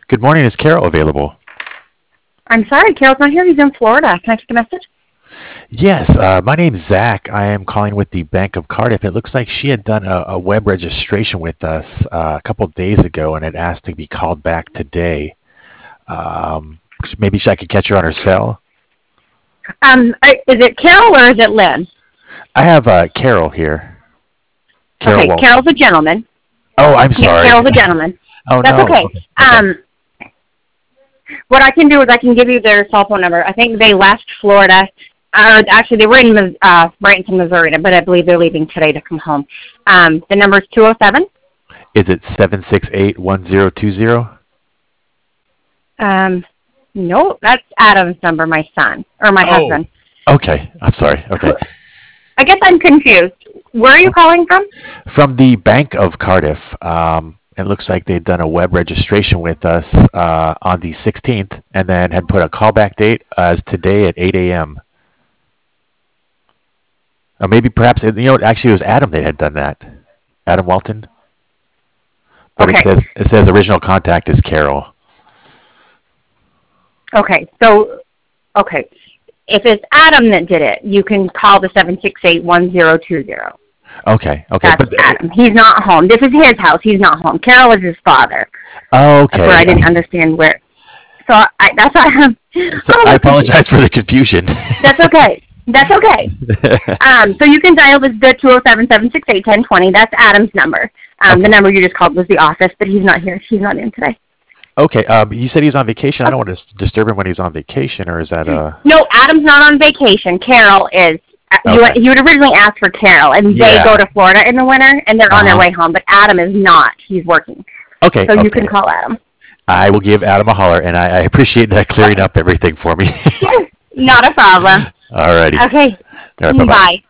Good morning. Is Carol available? I'm sorry, Carol's not here. He's in Florida. Can I take a message? Yes, my name's Zach. I am calling with the Bank of Cardiff. It looks like she had done a web registration with us a couple days ago and had asked to be called back today. Maybe I could catch her on her cell. Is it Carol or is it Lynn? I have Carol here. Carol Okay, Walton. Carol's a gentleman. Oh, I'm Yeah, sorry. Carol's a gentleman. Oh, That's no. okay. Okay. What I can do is I can give you their cell phone number. I think they left Florida. Actually, they were in Bradenton, Missouri, but I believe they're leaving today to come home. The number is 207. Is it 768-1020? No, that's Adam's number, my son, or my husband. Okay. I'm sorry. Okay. I guess I'm confused. Where are you calling from? From the Bank of Cardiff. It looks like they'd done a web registration with us on the 16th and then had put a callback date as today at 8 a.m. Or maybe perhaps, actually it was Adam that had done that. Adam Walton. But Okay. it says original contact is Carol. Okay, so, if it's Adam that did it, you can call the 768-1020. Okay. That's Adam. He's not home. This is his house. He's not home. Carol is his father. Oh, okay. That's where I didn't understand where. So that's why I apologize for the confusion. That's okay. That's okay. So you can dial the 207-768-1020. That's Adam's number. Okay. The number you just called was the office, but he's not here. He's not in today. Okay. You said he's on vacation. I don't want to disturb him when he's on vacation, or is that No, Adam's not on vacation. Carol is. Okay. You would originally ask for Carol, and they go to Florida in the winter, and they're on their way home. But Adam is not. He's working. Okay. So you can call Adam. I will give Adam a holler, and I appreciate that clearing up everything for me. Not a problem. All righty. Okay. All right, bye-bye. Bye.